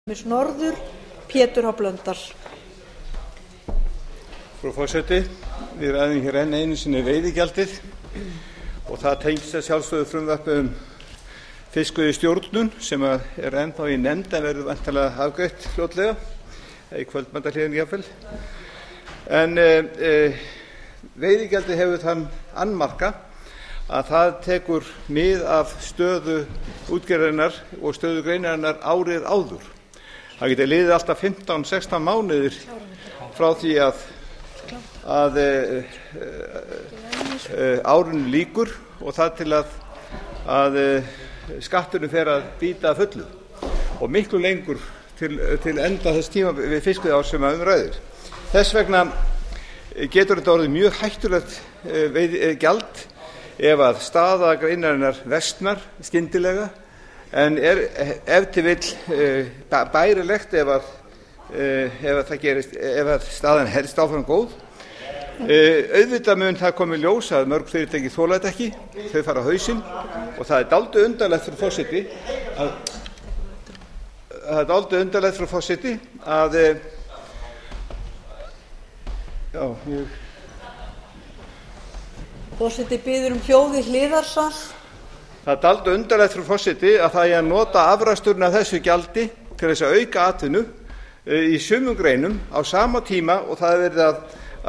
norður Pétur H. Blöndal. Frú forseti, við ræðum hér enn einu sinni veiðigjaldið og það tengist að sjálfsögðu frumvarpi fiskveiðistjórnun sem er ennþá í nefnd en verður væntanlega afgreitt fljótlega í kvöldmatarhléinu jafnvel. En veiðigjaldið hefur þann annmarka að það tekur mið af stöðu útgerðarinnar og stöðu greinarinnar árið áður. Það geti liðið alltaf 15-16 mánuðir frá því að árinu lýkur og það til að skatturinn fer að bíta að fullu og miklu lengur til enda þess tíma við fiskveiðiár sem ræðir. Þess vegna getur þetta orðið mjög hættulegt gjald ef að staða greinarinnar versnar skyndilega, en ef til vill bærilegt ef það gerist, ef staðan helst áfram góð. Auðvitað mun það komi í ljós að mörg fyrirtæki þola þetta ekki, þau fara á hausinn og það er dálítið undarlegt frú forseti að Forseti biður hljóð í hliðarsal. Það er dálítið undarlegt frú forseti að það að nota afraksturinn af þessu gjaldi til þess að auka atvinnu í sumum greinum á sama tíma og það er verið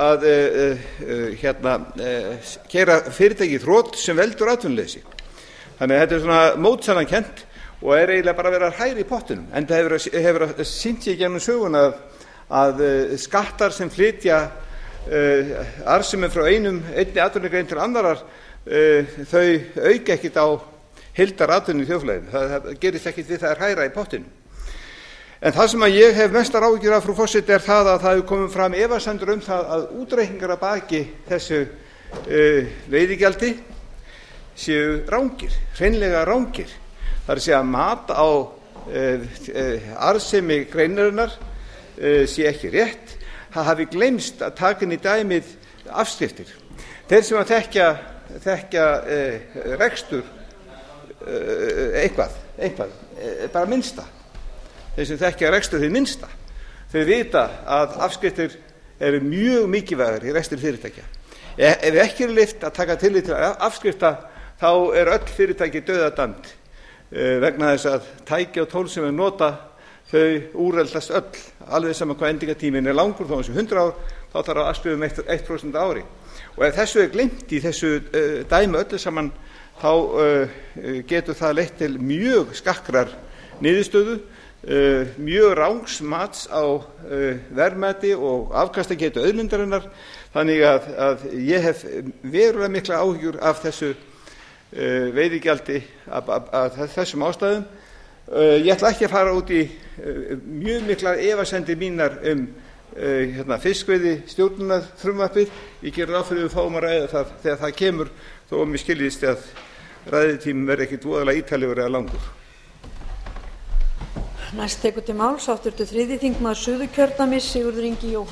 að keyra fyrirtæki í þrot sem veldur atvinnuleysi. Þannig að þetta er svona mótsagnarkennt og er eiginlega bara að vera að hræra í pottinum, en það hefur sýnt sig gegnum söguna að skattar sem flytja arðsemi frá einni atvinnugrein til annarar, þau auka ekkert á heildaratvinnu í þjóðfélaginu. Það gerist ekkert við það að hræra í pottinum. En það sem ég hef mestar áhyggjur af, frú forseti, er það að það hefur komið fram efasemdir það að útreikningar að baki þessu veiðigjaldi séu rangir, hreinlega rangir. Það er að segja að mat á arðsemi greinarinnar sé ekki rétt. Það hafi gleymst að taka inn í dæmið afskriftir. Þeir sem að þekkja rekstur eitthvað, bara minnsta. Þeir sem þekkja rekstur því minnsta, þau vita að afskriftir eru mjög mikilvægar í rekstri fyrirtækja. Ef ekki er leyft að taka tillit til afskrifta, þá er öll fyrirtæki dauðadæmd vegna þess að tæki og tól sem við nota, þau úreldast öll, alveg saman hvað endingartíminn er langur, þó þessu 100 ár, þá þarf að afskrifa 1% á ári. Og ef þessu er gleymt í þessu dæmi öllu saman, þá getur það leitt til mjög skakkrar niðurstöðu, mjög rangs mats á verðmæti og afkastagetu auðlindarinnar. Þannig að ég hef verulega mikla áhyggjur af þessu veiðigjaldi af þessum ástæðum. Ég ætla ekki að fara út í mjög miklar efasemdir mínar fiskveiðistjórnunar frumvarpið. Ég geri ráð fyrir að við fáum að ræða það þegar það kemur, þó að mér skiljist að ræðutíminn verði ekkit voðalega ítarlegur eða langur. Næst tekur til máls háttvirtur 3. þingmaður Suðurkjördæmis Sigurður Ingi